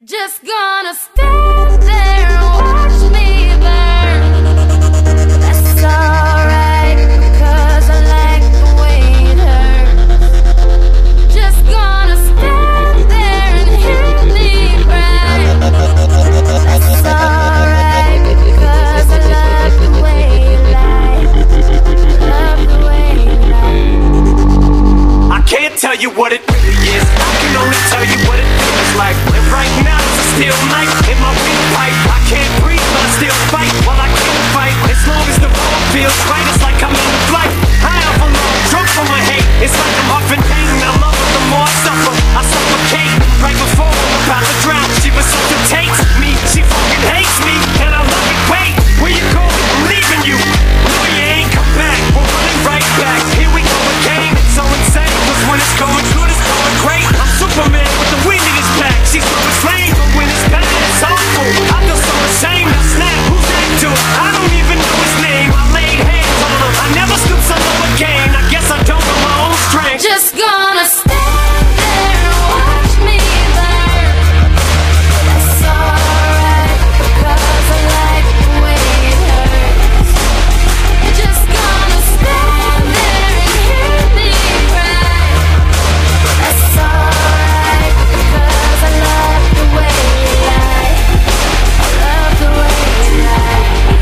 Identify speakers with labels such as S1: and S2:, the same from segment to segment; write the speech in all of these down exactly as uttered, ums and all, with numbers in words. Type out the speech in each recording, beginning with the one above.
S1: Just gonna stand there and watch me burn. That's alright, because I like the way it hurts. Just gonna stand there and hear me burn. That's alright, because I love the way you lie. Love the way you lie.
S2: I can't tell you what it really is, I can only tell you what it feels like. And right now it's a steel knife in my windpipe. I can't breathe but I still fight. Well, I can't fight as long as the road feels right. It's like I'm in the flight, high off alone, drunk from my hate. It's like I'm huffing pain. I love her the more I suffer. I suffocate right before I'm about to drown. She resuscitates me, she fucking hates me, and I love it. Wait, where you go? I'm leaving you. No, you ain't come back. We're running right back. Here we go again. It's so insane, cause when it's going good, it's going great. I'm Superman with the wind in his back. She's throwing flame, but when it's bad, it's awful. I feel so ashamed. I snap. Who's that dude? I don't even know his name. I laid hands on him. I never stoop so low again. I guess I don't know my own strength.
S1: Just gonna stand there and watch me burn. That's alright, because I like the way it hurts. Just gonna stand there and hear me burn. That's alright, because I love the way you lie. I love the way you lie.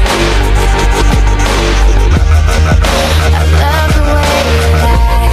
S1: I love the way you lie.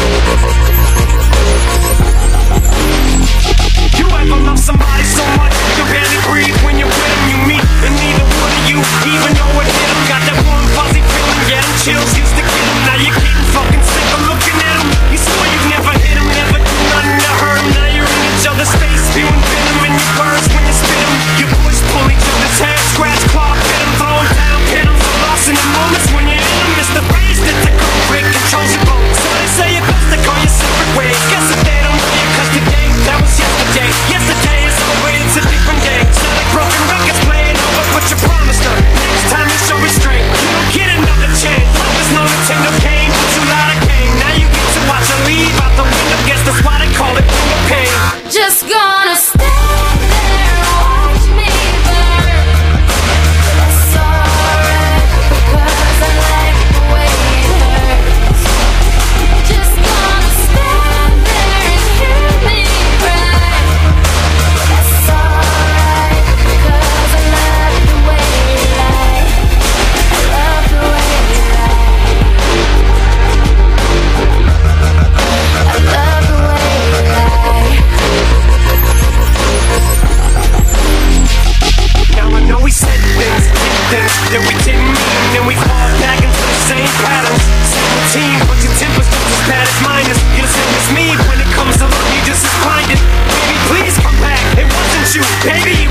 S2: You ever love somebody so much you can barely breathe when you're with them? You meet, and neither one of you even know what hit them. Got that warm fuzzy feeling, yeah, them chills used to get them. Now you're getting fucking sick of looking at them. You swore you've never hit them, never do nothing to hurt them. Now you're in each other's face, spewing venom in your words when you spit them. You push, pull each other's hair, scratch, claw, pit them, throw them down, pit them. So lost in the moments when you're in them. It's the phrase that the quick controls your boat. So they say you're best to go your separate ways. Guess that they don't know you, cause today, that was yesterday. Yesterday is over, it's a different day. So like broken records playing over, but you promised them. Next time you show restraint, you don't get another chance. Life is no Nintendo game, but you lied again. Now you get to watch her leave out the window. Guess that's why they call it window pain.
S1: Just gonna stand there and watch me burn. That's alright, because I like the way it hurts. Just gonna stand there and hear me burn. That's alright, because I love the way you lie. I love the way you lie. I love the way you lie.
S2: Now I know we said things, did things that we didn't mean, and we fall back into the same patterns. Same routine, but your temper's just as bad as mine is. You're the same as me when it comes to love, you just as blinded. Baby, please come back. It wasn't you, baby.